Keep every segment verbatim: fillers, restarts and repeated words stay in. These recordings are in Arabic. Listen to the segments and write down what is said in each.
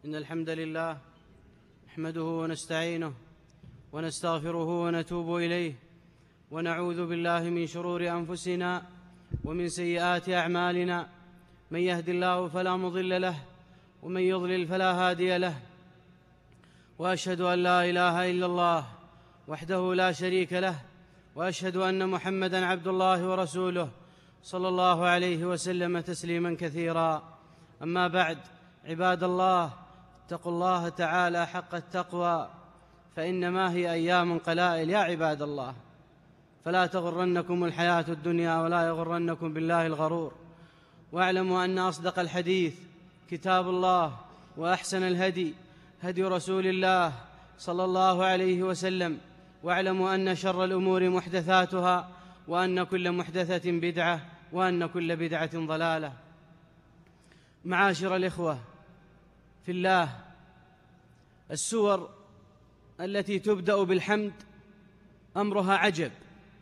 إن الحمد لله نحمده ونستعينه ونستغفره ونتوب إليه، ونعوذ بالله من شرور أنفسنا ومن سيئات أعمالنا. من يهد الله فلا مضل له، ومن يضلل فلا هادي له. وأشهد أن لا إله إلا الله وحده لا شريك له، وأشهد أن محمدًا عبد الله ورسوله صلى الله عليه وسلم تسليمًا كثيرا. أما بعد، عباد الله، اتقوا الله تعالى حق التقوى، فإنما هي أيام قلائل يا عباد الله، فلا تغرنكم الحياة الدنيا ولا يغرنكم بالله الغرور. واعلموا أن أصدق الحديث كتاب الله، وأحسن الهدي هدي رسول الله صلى الله عليه وسلم. واعلموا أن شر الأمور محدثاتها، وأن كل محدثة بدعة، وأن كل بدعة ضلالة. معاشر الإخوة في الله، السور التي تبدأ بالحمد أمرها عجب،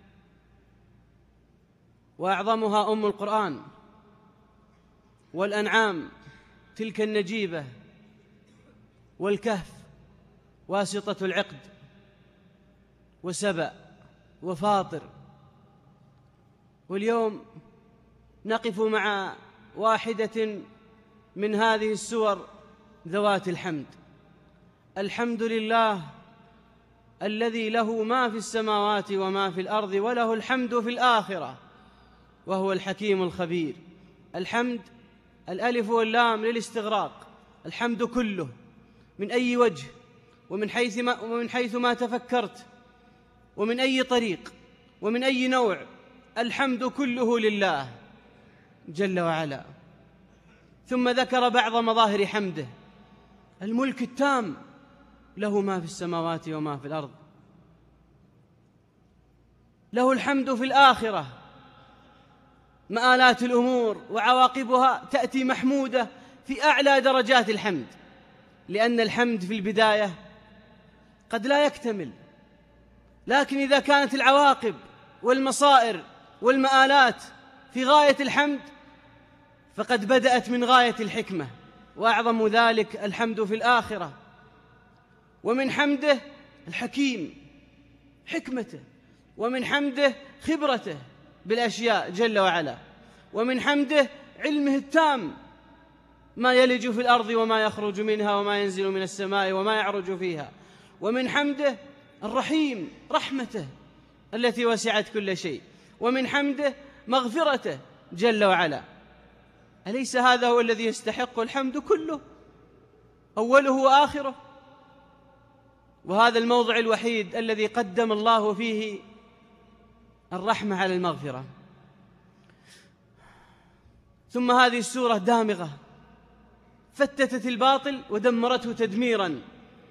وأعظمها أم القرآن، والأنعام تلك النجيبة، والكهف واسطة العقد، وسبأ وفاطر. واليوم نقف مع واحدة من هذه السور ذوات الحمد. الحمد لله الذي له ما في السماوات وما في الأرض، وله الحمد في الآخرة، وهو الحكيم الخبير. الحمد الألف واللام للاستغراق، الحمد كله من أي وجه، ومن حيث ما, ومن حيث ما تفكرت، ومن أي طريق، ومن أي نوع، الحمد كله لله جل وعلا. ثم ذكر بعض مظاهر حمده: الملك التام، له ما في السماوات وما في الأرض، له الحمد في الآخرة، مآلات الأمور وعواقبها تأتي محمودة في أعلى درجات الحمد، لأن الحمد في البداية قد لا يكتمل، لكن إذا كانت العواقب والمصائر والمآلات في غاية الحمد فقد بدأت من غاية الحكمة، وأعظم ذلك الحمد في الآخرة. ومن حمده الحكيم، حكمته، ومن حمده خبرته بالأشياء جل وعلا، ومن حمده علمه التام، ما يلج في الأرض وما يخرج منها وما ينزل من السماء وما يعرج فيها. ومن حمده الرحيم، رحمته التي وسعت كل شيء. ومن حمده مغفرته جل وعلا. أليس هذا هو الذي يستحق الحمد كله، أوله وآخره؟ وهذا الموضع الوحيد الذي قدم الله فيه الرحمة على المغفرة. ثم هذه السورة دامغة، فتتت الباطل ودمرته تدميرا،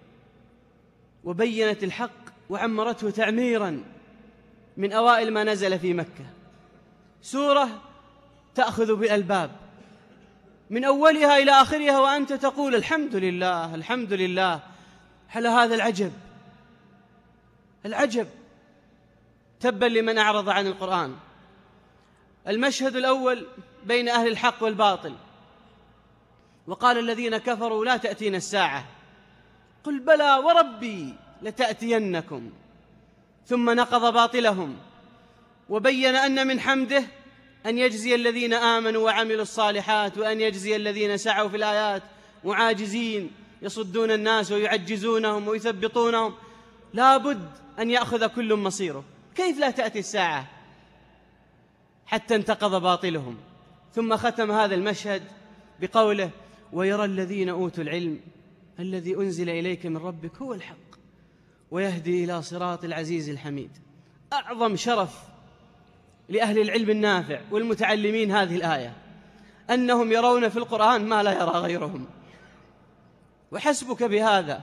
وبينت الحق وعمرته تعميرا، من أوائل ما نزل في مكة. سورة تأخذ بالألباب من أولها إلى آخرها وأنت تقول الحمد لله الحمد لله. على هذا العجب العجب تبا لمن أعرض عن القرآن. المشهد الأول بين أهل الحق والباطل، وقال الذين كفروا لا تأتينا الساعة، قل بلى وربي لتأتينكم. ثم نقض باطلهم وبين أن من حمده أن يجزي الذين آمنوا وعملوا الصالحات، وأن يجزي الذين سعوا في الآيات معاجزين يصدون الناس ويعجزونهم ويثبطونهم. لا بد أن يأخذ كل مصيره. كيف لا تأتي الساعة؟ حتى انتقض باطلهم. ثم ختم هذا المشهد بقوله: ويرى الذين أوتوا العلم الذي أنزل إليك من ربك هو الحق ويهدي إلى صراط العزيز الحميد. أعظم شرف لأهل العلم النافع والمتعلمين هذه الآية أنهم يرون في القرآن ما لا يرى غيرهم، وحسبك بهذا،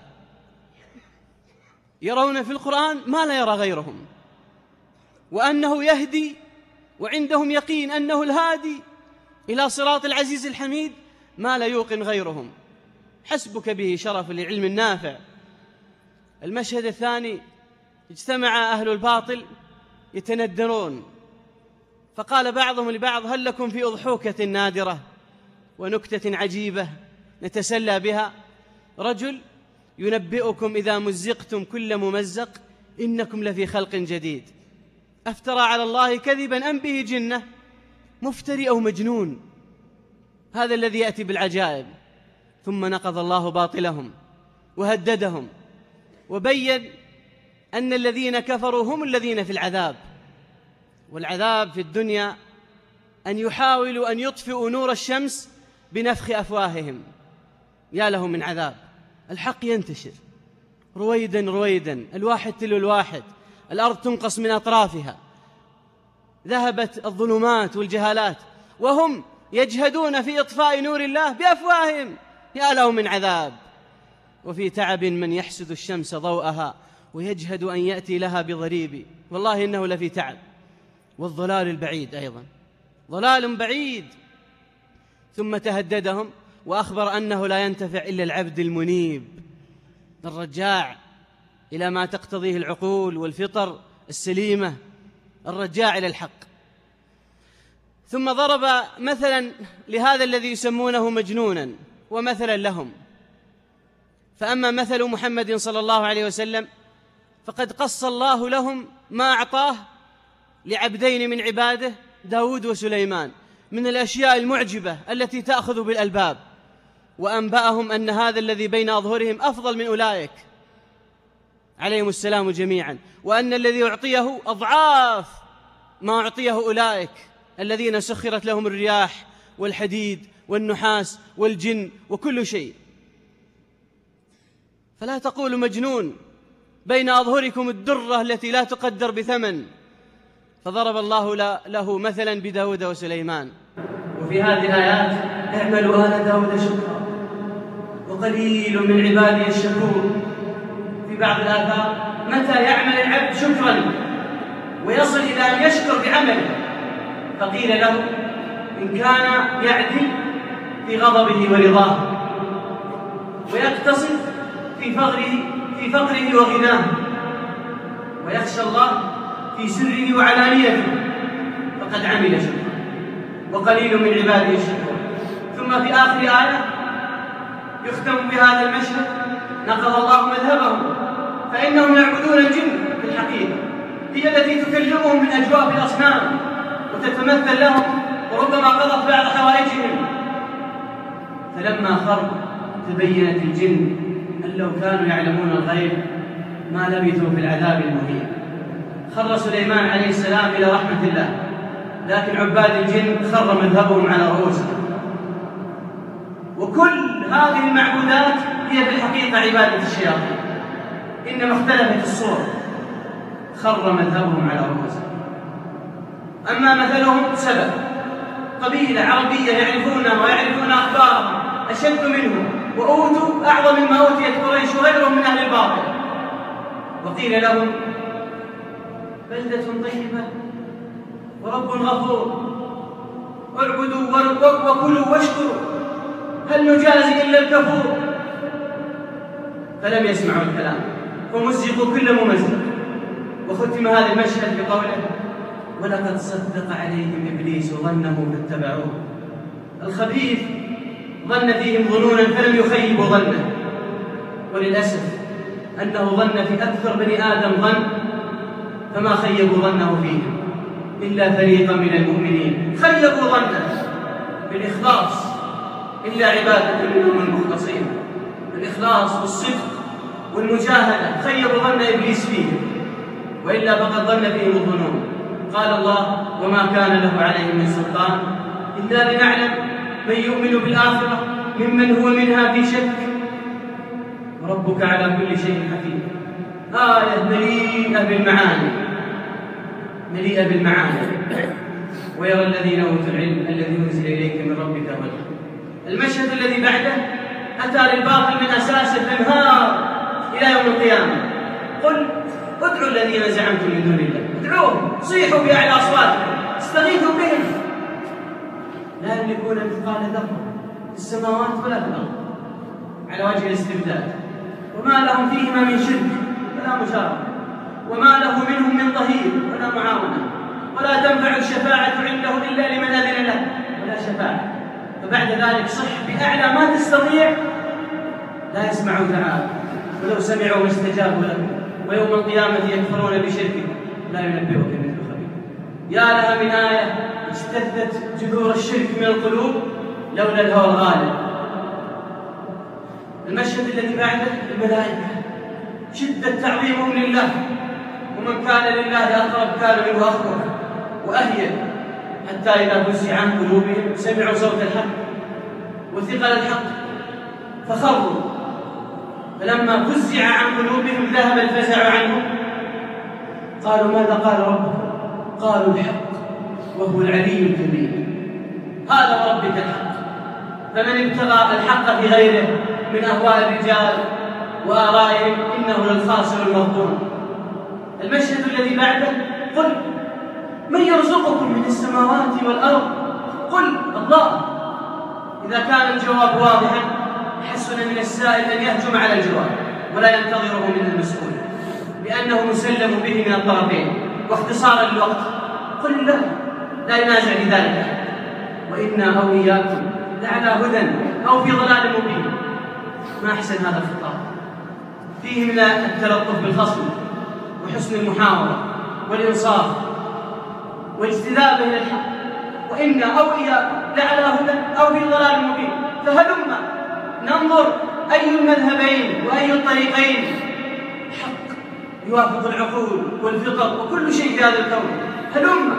يرون في القرآن ما لا يرى غيرهم، وأنه يهدي، وعندهم يقين أنه الهادي إلى صراط العزيز الحميد ما لا يوقن غيرهم. حسبك به شرف للعلم النافع. المشهد الثاني: اجتمع أهل الباطل يتندرون، فقال بعضهم لبعض: هل لكم في أضحوكة نادرة ونكتة عجيبة نتسلى بها؟ رجل ينبئكم إذا مزقتم كل ممزق إنكم لفي خلق جديد، أفترى على الله كذبا أم به جنة؟ مفتري أو مجنون؟ هذا الذي يأتي بالعجائب. ثم نقض الله باطلهم وهددهم وبين أن الذين كفروا هم الذين في العذاب، والعذاب في الدنيا أن يحاولوا أن يطفئوا نور الشمس بنفخ أفواههم. يا له من عذاب. الحق ينتشر رويدا رويدا، الواحد تلو الواحد، الأرض تنقص من أطرافها، ذهبت الظلمات والجهالات، وهم يجهدون في إطفاء نور الله بأفواههم. يا له من عذاب. وفي تعب من يحسد الشمس ضوءها ويجهد أن يأتي لها بضريب، والله إنه لفي تعب. والضلال البعيد أيضا، ضلال بعيد. ثم تهددهم وأخبر أنه لا ينتفع إلا العبد المنيب الرجاع إلى ما تقتضيه العقول والفطر السليمة، الرجاع إلى الحق. ثم ضرب مثلا لهذا الذي يسمونه مجنونا ومثلا لهم. فأما مثل محمد صلى الله عليه وسلم فقد قص الله لهم ما أعطاه لعبدين من عباده داود وسليمان من الأشياء المعجبة التي تأخذ بالألباب، وأنبأهم أن هذا الذي بين أظهرهم أفضل من أولئك عليهم السلام جميعا، وأن الذي أعطيه أضعاف ما أعطيه أولئك الذين سخرت لهم الرياح والحديد والنحاس والجن وكل شيء. فلا تقولوا مجنون، بين أظهركم الدرة التي لا تقدر بثمن. فضرب الله له مثلا بداود وسليمان. وفي هذه الآيات اعملوا آل داود شكرا وقليل من عبادي الشكور. في بعض الآثار متى يعمل العبد شكرا ويصل إلى أن يشكر بعمله؟ فقيل له إن كان يعدل في غضبه ورضاه ويقتصد في فقره في فقره وغناه ويخشى الله في سره وعلانيته فقد عمل شكرا وقليل من عباده الشكور. ثم في آخر آية يختم بهذا المشهد نقض الله مذهبهم فإنهم يعبدون الجن في الحقيقة، هي التي تكلمهم من أجواف الأصنام وتتمثل لهم وربما قضت بعض حوائجهم. فلما خر تبينت الجن أن لو كانوا يعلمون الغيب ما لبثوا في العذاب المهين. خر سليمان عليه السلام إلى رحمة الله، لكن عباد الجن خر مذهبهم على رؤوسهم. وكل هذه المعبودات هي في الحقيقة عبادة الشياطين، إنما اختلفت الصور. خر مذهبهم على رؤوسهم. أما مثلهم سبب قبيلة عربية يعرفونها ويعرفون أخبارهم أشد منهم وأوتوا أعظم مما أوتيت قريش وغيرهم من أهل الباطل، وقيل لهم بلدة طيبة ورب غفور اعبدوا وكلوا واشكروا هل نجازي إلا الكفور. فلم يسمعوا الكلام ومزقوا كل ممزق. وختم هذا المشهد بقوله ولقد صدق عليهم إبليس ظنه فاتبعوه. الخبيث ظن فيهم ظنونا فلم يخيبوا ظنه، وللأسف أنه ظن في أكثر بني آدم ظن فما خيبوا ظنه فيهم إلا فريقا من المؤمنين خيبوا ظنه بالإخلاص إلا عبادة منهم المخلصين. الإخلاص والصدق والمجاهدة خيبوا ظن إبليس فيهم، وإلا فقد ظن فيهم الظنون. قال الله وما كان له عليهم من سلطان إلا لنعلم من يؤمن بالآخرة ممن هو منها في شك وربك على كل شيء حكيم. آية مليئة بالمعاني مليئة بالمعاني. ويرى الذين أوتوا العلم الذي أنزل إليك من ربك هدى. المشهد الذي بعده أتى للباطل من أساس الانهار إلى يوم القيامة. قل ادعوا الذين زعمتم من دون الله، ادعوهم، صيحوا بأعلى أصواتكم، استغيثوا بهم، لا يملكون مثقال ذرة في السماوات ولا في الأرض على وجه الاستبداد، وما لهم فيهما من شرك ولا مشاركة، وما له منهم من ظهير ولا معاونة، ولا تنفع الشفاعة عنده إلا لمن أذن له ولا شفاعة. فبعد ذلك صح بأعلى ما تستطيع لا يسمعوا دعاء، ولو سمعوا ما استجابوا لكم، ويوم القيامة يكفرون بشرككم لا ينبئك مثل خبير. يا لها من آية اجتثت جذور الشرك من القلوب لولا الهوى الغالب. المشهد الذي بعده الملائكة، شدة تعظيمهم لله، ومن كان لله أقرب كان منه أقرب وأهيب، حتى إذا فزع عن قلوبهم سمعوا صوت الحق وثقل الحق فخروا، فلما فزع عن قلوبهم ذهب الفزع عنهم، قالوا ماذا قال ربكم؟ قالوا الحق وهو العلي الكبير. هذا ربك الحق. فمن ابتغى الحق في غيره من أهواء الرجال وآرائهم إنه للخاسر المغبون. المشهد الذي بعده قل من يرزقكم من السماوات والأرض؟ قل الله. إذا كان الجواب واضحا حسن من السائل أن يهجم على الجواب ولا ينتظره من المسؤول، لأنه مسلم به من الطرفين واختصارا للوقت. قل الله لا ينازع لذلك. وإنا أو إياكم لعلى هدى أو في ضلال مبين. ما أحسن هذا الخطاب، فيه من التلطف بالخصم وحسن المحاورة والإنصاف واجتذابه للحق. وإنا أو إياكم لعلى هدى أو في ضلال مبين. فهلما ننظر أي المذهبين وأي الطريقين حق يوافق العقول والفطر وكل شيء في هذا الكون. هلما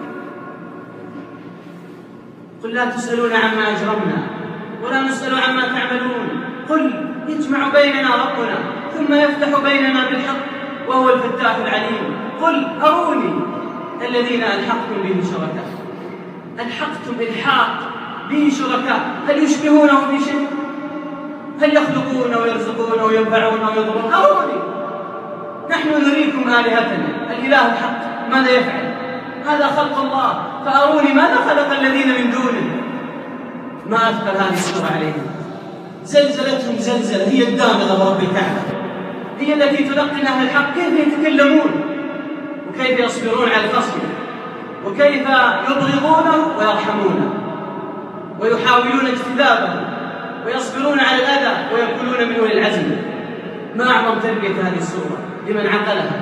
قل لا تسألون عما أجرمنا ولا نسأل عما تعملون. قل يجمع بيننا ربنا ثم يفتح بيننا بالحق وهو الفتاح العليم. قل أروني الذين ألحقتم به شركاء. ألحقتم إلحاق به شركاء، هل يشبهونه في شيء؟ هل يخلقون ويرزقون وينفعون ويضرون؟ أروني. نحن نريكم آلهتنا، الإله الحق ماذا يفعل؟ هذا خلق الله، فأروني ماذا خلق الذين من دونه. ما أثقل هذه السورة عليهم، زلزلتهم زلزلة هي الدامغة برب الكعبة، هي التي تلقن أهل الحق كيف يتكلمون وكيف يصبرون على الخصم وكيف يبغضونه ويرحمونه ويحاولون اجتذابه ويصبرون على الأذى ويأكلون منه للعزم. ما أعظم تربية هذه السورة لمن عقلها.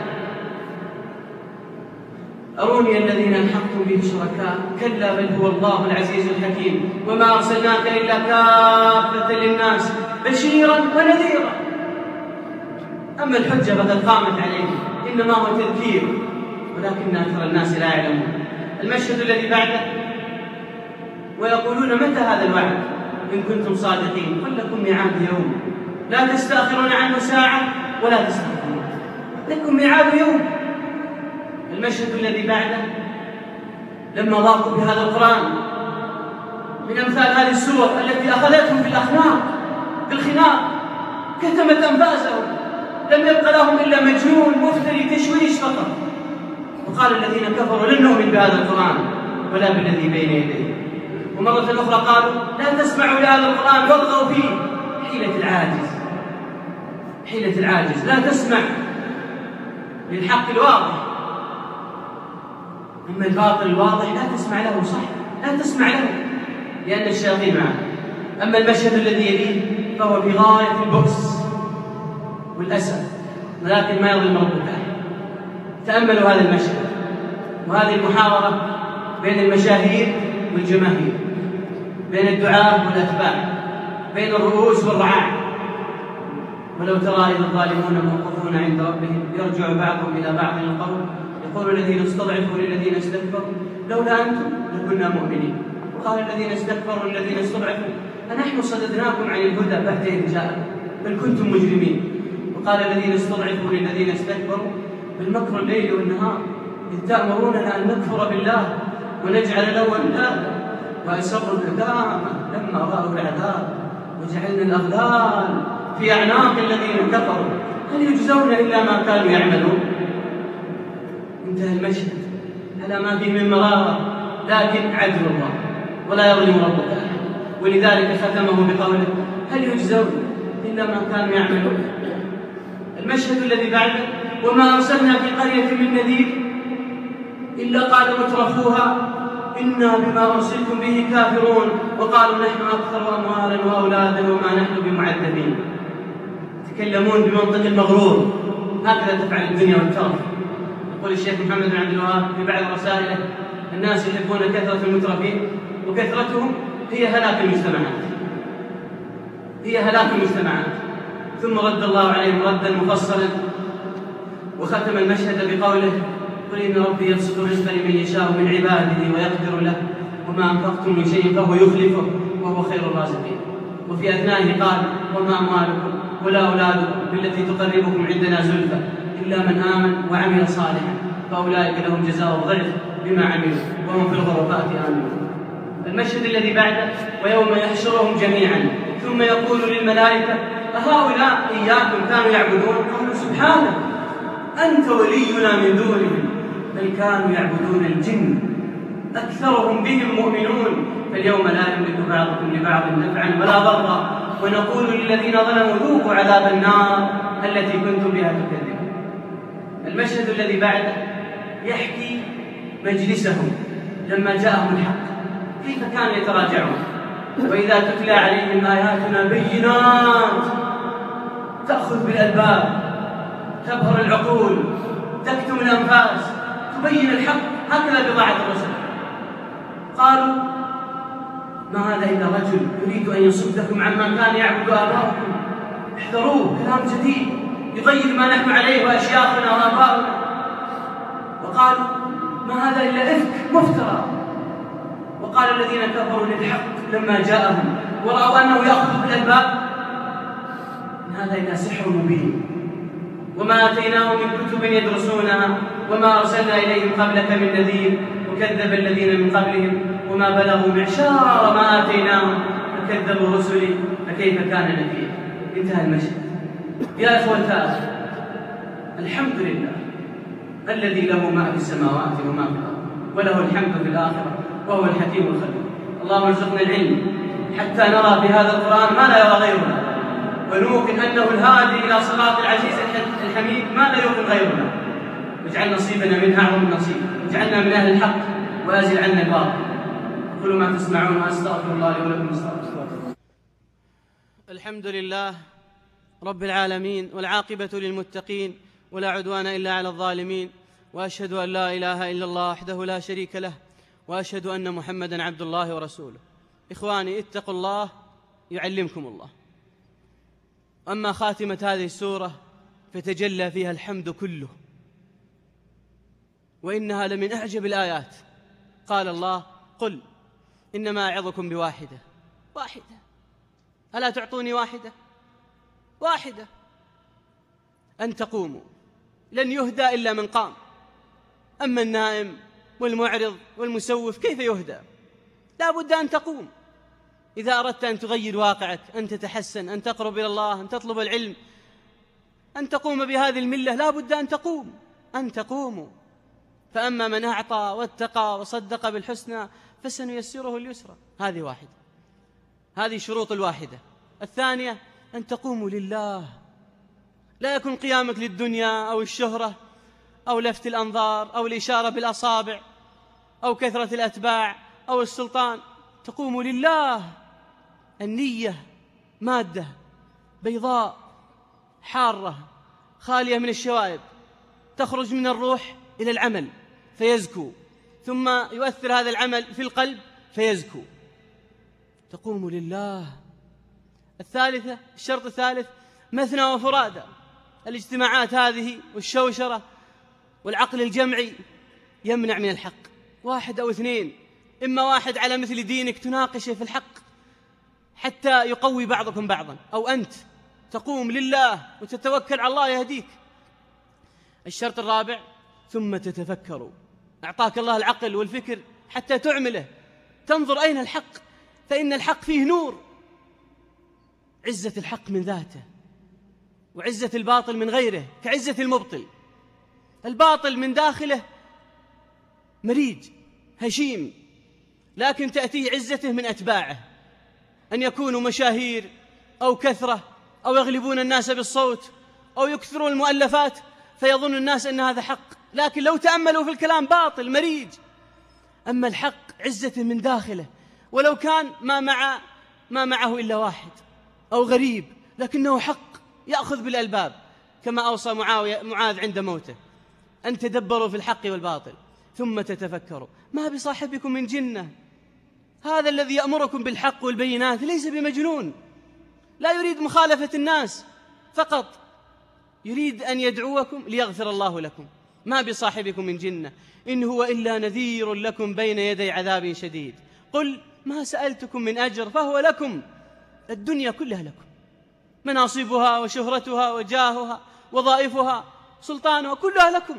أروني الذين ألحقتم به شركاء كلا بل هو الله العزيز الحكيم وما أرسلناك إلا كافة للناس بشيرا ونذيرا. أما الحجة فقد قامت عليهم، إنما هو تذكير ولكن أكثر الناس لا يعلمون. المشهد الذي بعده ويقولون متى هذا الوعد إن كنتم صادقين؟ قل لكم ميعاد يوم لا تستأخرون عنه ساعة ولا تستقدمون، لكم ميعاد يوم. المشهد الذي بعده لما ضاقوا بهذا القرآن من أمثال هذه السور التي أخذتهم في الأخلاق بالخناق كتمت أنفاسهم، لم يبق لهم إلا مجنون مفتري تشويش فقط. وقال الذين كفروا لن نؤمن بهذا القرآن ولا بالذي بين يديه. ومرة أخرى قالوا لا تسمعوا لهذا القرآن والغوا فيه. حيلة العاجز، حيلة العاجز، لا تسمع للحق الواضح، أما الباطل الواضح لا تسمع له. صح، لا تسمع له لأن الشياطين معه. أما المشهد الذي يليه فهو في غاية البؤس والأسى، ولكن ما يظلم ربك أحد. تأملوا هذا المشهد وهذه المحاورة بين المشاهير والجماهير، بين الدعاة والأتباع، بين الرؤوس والرعاع. ولو ترى إذ الظالمون موقوفون عند ربهم يرجع بعضهم إلى بعض القول يقول الذين استضعفوا للذين استكبروا لولا أنتم لكنا مؤمنين. وقال الذين استكبروا للذين استضعفوا أنحن صددناكم عن الهدى بعد إذ جاءكم بل كنتم مجرمين. وقال الذين استضعفوا للذين استكبروا بالمكر الليل والنهار إذ تأمروننا أن نكفر بالله ونجعل له أندادا وأسروا الندامة لما رأوا العذاب وجعلنا الأغلال في أعناق الذين كفروا هل يجزون إلا ما كانوا يعملون. انتهى المشهد على ما فيه من مرارة، لكن عدل الله ولا يظلم ربك أحد. ولذلك ختمه بقوله هل يجزون إلا ما كانوا يعملون. المشهد الذي بعده وما أرسلنا في قرية من نذير إلا قال مترفوها إنا بما أرسلتم به كافرون وقالوا نحن أكثر أموالا وأولادا وما نحن بمعذبين. يتكلمون بمنطق المغرور. هكذا تفعل الدنيا والترف. يقول الشيخ محمد بن عبد الوهاب في بعض رسائله: الناس يحبون كثرة المترفين وكثرتهم هي هلاك المجتمعات، هي هلاك المجتمعات. ثم رد الله عليهم ردا مفصلا وختم المشهد بقوله: قل إن ربي يبسط الرزق لمن يشاء من عباده ويقدر له وما أنفقتم من شيء فهو يخلفه وهو خير الرازقين. وفي أثنائه قال: وما أموالكم ولا أولادكم بالتي تقربكم عندنا زلفى إلا من آمن وعمل صالحا فأولئك لهم جزاء الضعف بما عملوا وهم في الغرفات آمنون. المشهد الذي بعده: ويوم يحشرهم جميعا ثم يقول للملائكة: أهؤلاء إياكم كانوا يعبدون؟ قالوا: سبحانك أنت ولينا من دونهم بل كانوا يعبدون الجن أكثرهم بهم مؤمنون فاليوم لا يملك بعضكم لبعض نفعا ولا ضرا ونقول للذين ظلموا ذوقوا عذاب النار التي كنتم بها تكذبون. المشهد الذي بعده يحكي مجلسهم لما جاءهم الحق كيف كانوا يتراجعون: وإذا تتلى عليهم آياتنا بينات تأخذ بالألباب تبهر العقول تكتم الأنفاس تبين الحق. هكذا بضاعة الرسل. قالوا: ما هذا إلا رجل يريد أن يصدكم عما كان يعبد آباؤكم، احذروه، كلام جديد يغير ما نحن عليه وأشياخنا وآباؤنا. وقالوا: ما هذا إلا إفك مفترى. وقال الذين كفروا للحق لما جاءهم ورأوا أنه يأخذ بالألباب: إن هذا إلا سحر مبين وما آتيناهم من كتب يدرسونها وما أرسلنا إليهم قبلك من نذير وكذب الذين من قبلهم وما بلغوا معشار ما آتيناهم فكذبوا رسلي فكيف كان نكير. انتهى المشهد. يا إخوتاه، الحمد لله الذي له ما في السماوات وما في الأرض وله الحمد في الآخرة وهو الحكيم الخبير. اللهم ارزقنا العلم حتى نرى في هذا القرآن ما لا يرى غيرنا ونوقن أنه الهادي إلى صراط العزيز الحميد ما لا يوقن غيرنا. واجعل نصيبنا منها أعظم النصيب، واجعلنا من أهل الحق وأزل عنا الباطل. قولوا ما تسمعون وأستغفر الله لي ولكم استغفروه. الحمد لله رب العالمين والعاقبة للمتقين ولا عدوان إلا على الظالمين، وأشهد أن لا إله إلا الله وحده لا شريك له، وأشهد أن محمدًا عبد الله ورسوله. إخواني، اتقوا الله يعلمكم الله. أما خاتمة هذه السورة فتجلى فيها الحمد كله، وإنها لمن أعجب الآيات. قال الله: قل إنما أعظكم بواحدة. واحدة، ألا تعطوني واحدة؟ واحدة، أن تقوموا، لن يهدى إلا من قام. أما النائم والمعرض والمسوف كيف يهدى؟ لا بد أن تقوم. إذا أردت أن تغير واقعك، أن تتحسن، أن تقرب إلى الله، أن تطلب العلم، أن تقوم بهذه الملة، لا بد أن تقوم، أن تقوموا. فأما من أعطى واتقى وصدق بالحسنى فسنيسره اليسرى. هذه واحدة، هذه شروط الواحدة. الثانية أن تقوموا لله، لا يكون قيامك للدنيا أو الشهرة أو لفت الأنظار أو الإشارة بالأصابع أو كثرة الأتباع أو السلطان. تقوموا لله. النية مادة بيضاء حارة خالية من الشوائب تخرج من الروح إلى العمل فيزكو، ثم يؤثر هذا العمل في القلب فيزكو. تقوم لله. الثالثة، الشرط الثالث، مثنى وفرادى. الاجتماعات هذه والشوشرة والعقل الجمعي يمنع من الحق. واحد أو اثنين، إما واحد على مثل دينك تناقشه في الحق حتى يقوي بعضكم بعضا، أو أنت تقوم لله وتتوكل على الله يهديك. الشرط الرابع، ثم تتفكروا. أعطاك الله العقل والفكر حتى تعمله، تنظر أين الحق، فإن الحق فيه نور. عزة الحق من ذاته وعزة الباطل من غيره كعزة المبطل. الباطل من داخله مريج هشيم، لكن تأتيه عزته من أتباعه، أن يكونوا مشاهير أو كثرة أو يغلبون الناس بالصوت أو يكثرون المؤلفات فيظن الناس أن هذا حق، لكن لو تأملوا في الكلام باطل مريج. أما الحق عزته من داخله، ولو كان ما مع ما معه إلا واحد أو غريب لكنه حق يأخذ بالألباب كما أوصى معاوية معاذ عند موته، أن تدبروا في الحق والباطل ثم تتفكروا، ما بصاحبكم من جنة، هذا الذي يأمركم بالحق والبينات ليس بمجنون، لا يريد مخالفة الناس فقط، يريد أن يدعوكم ليغفر الله لكم، ما بصاحبكم من جنة إن هو إلا نذير لكم بين يدي عذاب شديد. قل ما سألتكم من أجر فهو لكم، الدنيا كلها لكم، مناصبها وشهرتها وجاهها وظائفها سلطانها كلها لكم.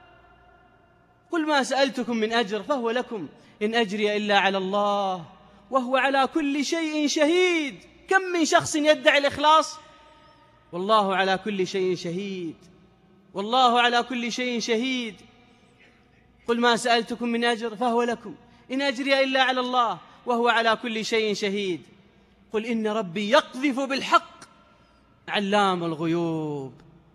قل ما سألتكم من أجر فهو لكم إن أجري إلا على الله وهو على كل شيء شهيد. كم من شخص يدعي الإخلاص والله على كل شيء شهيد، والله على كل شيء شهيد. قل ما سألتكم من أجر فهو لكم إن أجري إلا على الله وهو على كل شيء شهيد. قل إن ربي يقذف بالحق علام الغيوب.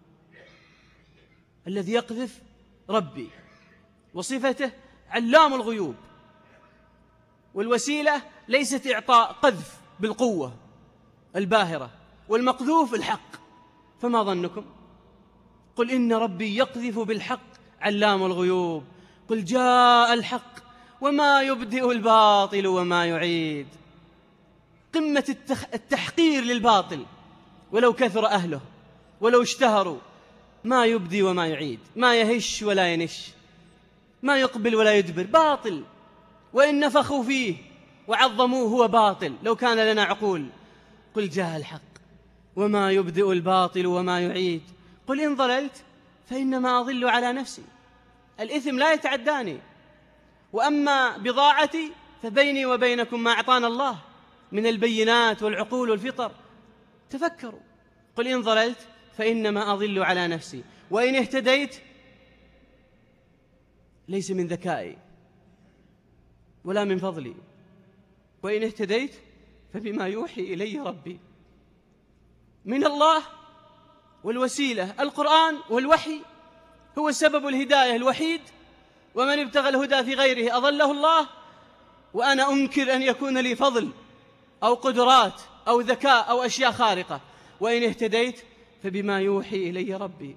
الذي يقذف ربي، وصفته علام الغيوب، والوسيلة ليست إعطاء قذف بالقوة الباهرة، والمقذوف الحق، فما ظنكم؟ قل إن ربي يقذف بالحق علام الغيوب. قل جاء الحق وما يبدئ الباطل وما يعيد. قمة التحقير للباطل ولو كثر أهله ولو اشتهروا، ما يبدي وما يعيد، ما يهش ولا ينش، ما يقبل ولا يدبر، باطل، وإن نفخوا فيه وعظموه هو باطل لو كان لنا عقول. قل جاء الحق وما يبدئ الباطل وما يعيد. قل إن ضللت فإنما أضل على نفسي، الإثم لا يتعداني، وأما بضاعتي فبيني وبينكم ما أعطانا الله من البينات والعقول والفطر. تفكروا. قل إن ضللت فإنما أضل على نفسي وإن اهتديت ليس من ذكائي ولا من فضلي، وإن اهتديت فبما يوحي إلي ربي من الله، والوسيلة القرآن والوحي هو سبب الهداية الوحيد، ومن ابتغى الهدى في غيره أضله الله. وأنا أنكر أن يكون لي فضل أو قدرات أو ذكاء أو أشياء خارقة، وإن اهتديت فبما يوحي إلي ربي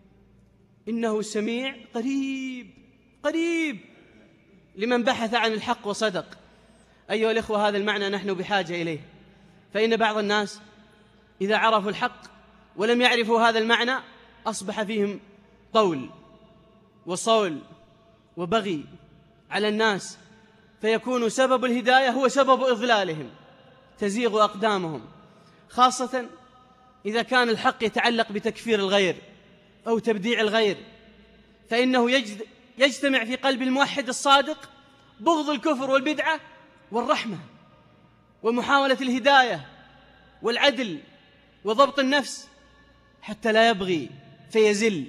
إنه سميع قريب قريب لمن بحث عن الحق وصدق. أيها الإخوة، هذا المعنى نحن بحاجة إليه، فإن بعض الناس إذا عرفوا الحق ولم يعرفوا هذا المعنى أصبح فيهم طول وصول وبغي على الناس، فيكون سبب الهداية هو سبب إضلالهم، تزيغ أقدامهم، خاصة إذا كان الحق يتعلق بتكفير الغير أو تبديع الغير، فإنه يجد يجتمع في قلب الموحد الصادق بغض الكفر والبدعة والرحمة ومحاولة الهداية والعدل وضبط النفس حتى لا يبغي فيزل.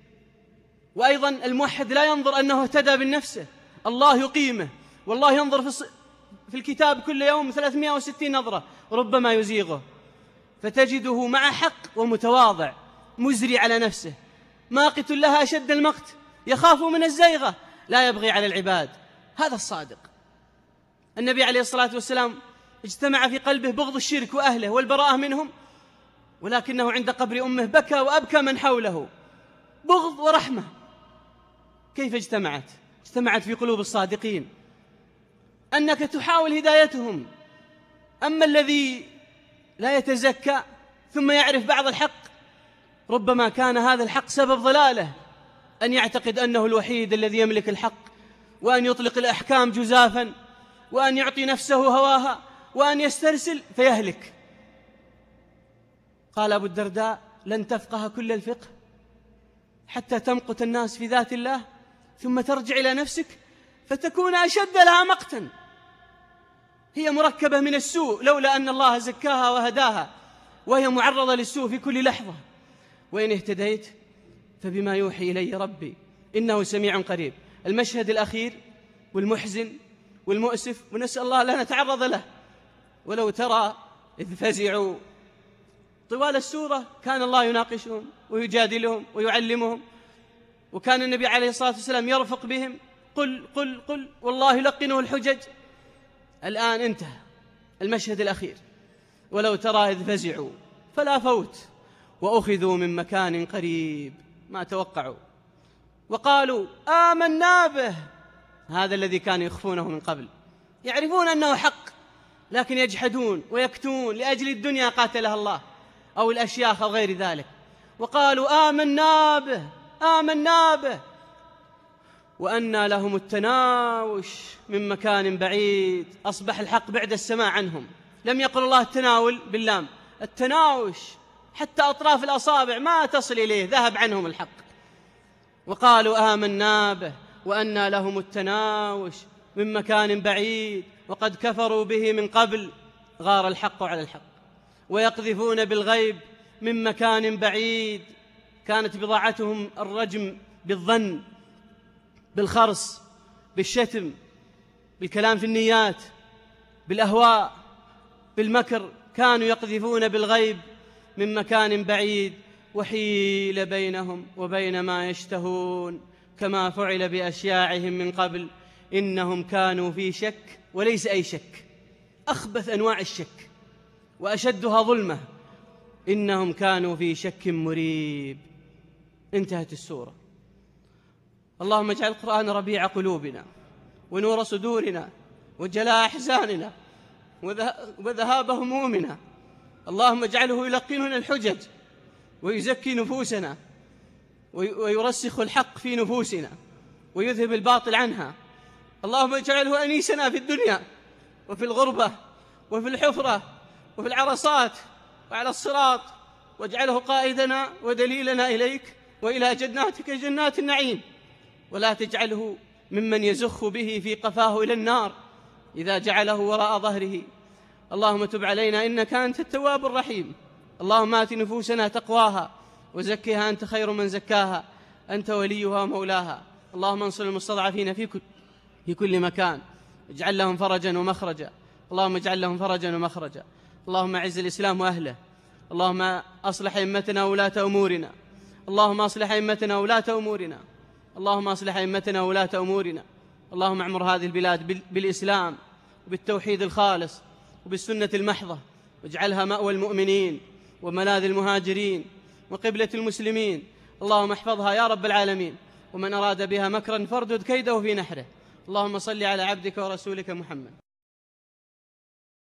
وأيضا الموحد لا ينظر أنه اهتدى بالنفسه، الله يقيمه، والله ينظر في في الكتاب كل يوم ثلاثمائة وستين نظرة، ربما يزيغه، فتجده مع حق ومتواضع مزري على نفسه، ماقت لها أشد المقت، يخاف من الزيغة، لا يبغي على العباد. هذا الصادق. النبي عليه الصلاة والسلام اجتمع في قلبه بغض الشرك وأهله والبراءة منهم، ولكنه عند قبر أمه بكى وأبكى من حوله، بغض ورحمة. كيف اجتمعت؟ اجتمعت في قلوب الصادقين، أنك تحاول هدايتهم. أما الذي لا يتزكى ثم يعرف بعض الحق، ربما كان هذا الحق سبب ضلاله، أن يعتقد أنه الوحيد الذي يملك الحق، وأن يطلق الأحكام جزافا، وأن يعطي نفسه هواها، وأن يسترسل فيهلك. قال أبو الدرداء: لن تفقه كل الفقه حتى تمقت الناس في ذات الله، ثم ترجع إلى نفسك فتكون أشد لها مقتا. هي مركبة من السوء لولا أن الله زكاها وهداها، وهي معرضة للسوء في كل لحظة. وإن اهتديت فبما يوحي إلي ربي إنه سميع قريب. المشهد الأخير والمحزن والمؤسف، ونسأل الله لا نتعرض له. ولو ترى إذ فزعوا، طوال السورة كان الله يناقشهم ويجادلهم ويعلمهم، وكان النبي عليه الصلاة والسلام يرفق بهم، قل قل قل والله يلقنه الحجج. الآن انتهى المشهد الأخير، ولو ترى إذ فزعوا فلا فوت، وأخذوا من مكان قريب ما توقعوا، وقالوا آمنا به. هذا الذي كانوا يخفونه من قبل، يعرفون أنه حق لكن يجحدون ويكتون لأجل الدنيا قاتلها الله أو الأشياخ أو غير ذلك. وقالوا آمنا به آمنا به، وأنى لهم التناوش من مكان بعيد. أصبح الحق بعد السماع عنهم. لم يقل الله التناول باللام، التناوش، حتى أطراف الأصابع ما تصل إليه، ذهب عنهم الحق. وقالوا آمنا به وأنى لهم التناوش من مكان بعيد وقد كفروا به من قبل. غار الحق على الحق. ويقذفون بالغيب من مكان بعيد. كانت بضاعتهم الرجم بالظن، بالخرص، بالشتم، بالكلام في النيات، بالأهواء، بالمكر. كانوا يقذفون بالغيب من مكان بعيد، وحيل بينهم وبين ما يشتهون كما فعل بأشياعهم من قبل. إنهم كانوا في شك، وليس أي شك، أخبث أنواع الشك وأشدها ظلمة. إنهم كانوا في شك مريب. انتهت السورة. اللهم اجعل القرآن ربيع قلوبنا ونور صدورنا وجلاء أحزاننا وذهاب همومنا. اللهم اجعله يلقننا الحجج ويزكي نفوسنا ويرسخ الحق في نفوسنا ويذهب الباطل عنها. اللهم اجعله أنيسنا في الدنيا وفي الغربة وفي الحفرة وفي العرصات وعلى الصراط، واجعله قائدنا ودليلنا إليك وإلى جناتك جنات النعيم، ولا تجعله ممن يزخ به في قفاه إلى النار إذا جعله وراء ظهره. اللهم تب علينا إنك أنت التواب الرحيم. اللهم آت نفوسنا تقواها وزكها أنت خير من زكاها، أنت وليها ومولاها. اللهم انصر المستضعفين في كل, في كل مكان، اجعل لهم فرجا ومخرجا. اللهم اجعل لهم فرجا ومخرجا. اللهم اعز الإسلام وأهله. اللهم أصلح أئمتنا وولاة أمورنا. اللهم أصلح أئمتنا وولاة أمورنا. اللهم أصلح أئمتنا وولاة أمورنا. اللهم اعمر هذه البلاد بالإسلام وبالتوحيد الخالص وبالسنة المحضة، واجعلها مأوى المؤمنين وملاذ المهاجرين وقبلة المسلمين. اللهم احفظها يا رب العالمين، ومن أراد بها مكرا فاردد كيده في نحره. اللهم صل على عبدك ورسولك محمد.